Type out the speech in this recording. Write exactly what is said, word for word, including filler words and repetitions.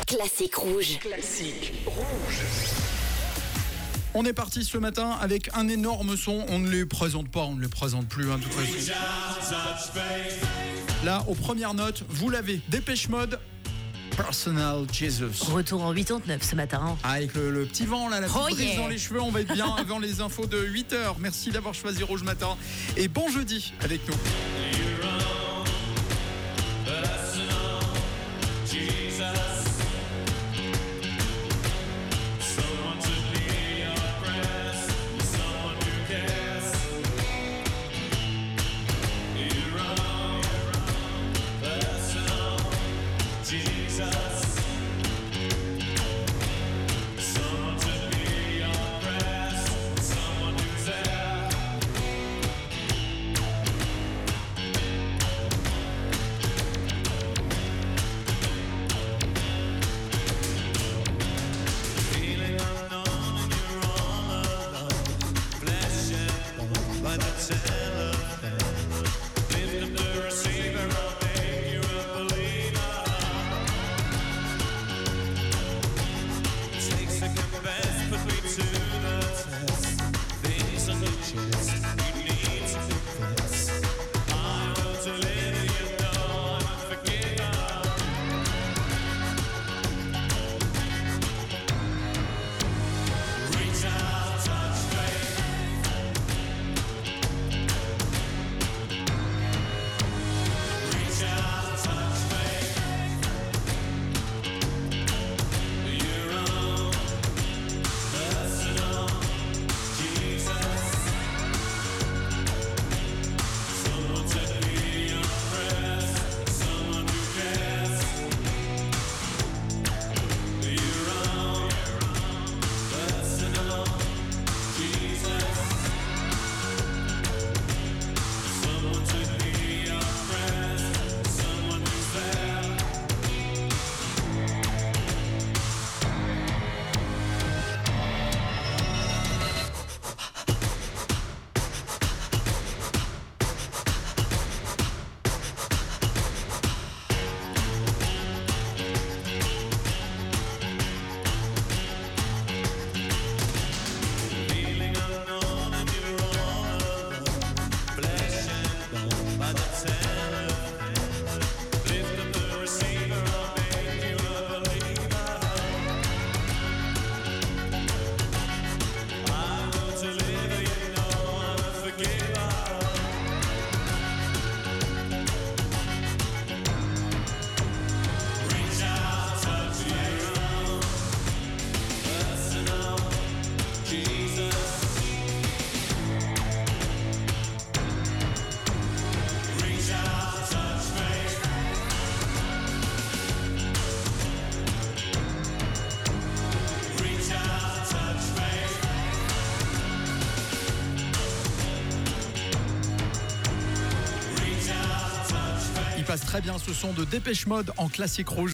Classique rouge. Classique rouge. On est parti ce matin avec un énorme son. On ne les présente pas, on ne les présente plus, hein, de toute façon. Là, aux premières notes, vous l'avez. Dépêche Mode, Personal Jesus. Retour en quatre-vingt-neuf ce matin. Ah, avec le, le petit vent, là, la petite Oh brise yeah. dans les cheveux, on va être bien avant les infos de huit heures. Merci d'avoir choisi Rouge Matin. Et bon jeudi avec nous. Passe très bien ce son de Dépêche Mode en Classique Rouge.